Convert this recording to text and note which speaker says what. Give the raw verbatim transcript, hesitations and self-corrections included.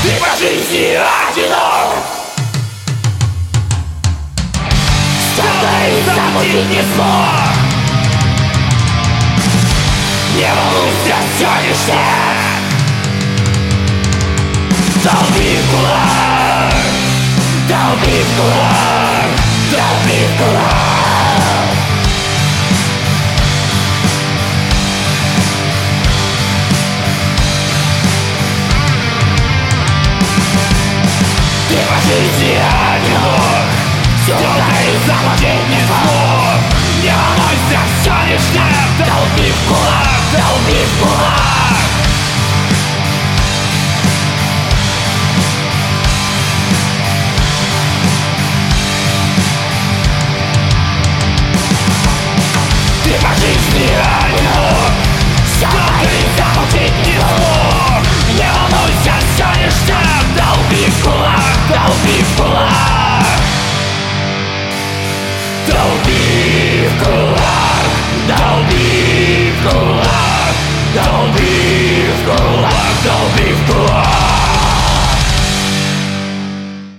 Speaker 1: Ты по жизни одинок. Что-то и замутить не смог. Не волнуйся, все ништяк. Долби в кулак, долби в кулак, долби в кулак. Ты по жизни одинок. Что-то и замутить не смог. Не волнуйся, все ништяк. Долби в кулак, долби в кулак. Ты по жизни одинок. Что-то и замутить не смог. Не волнуйся, все ништяк. Долби в кулак, долби в кулак.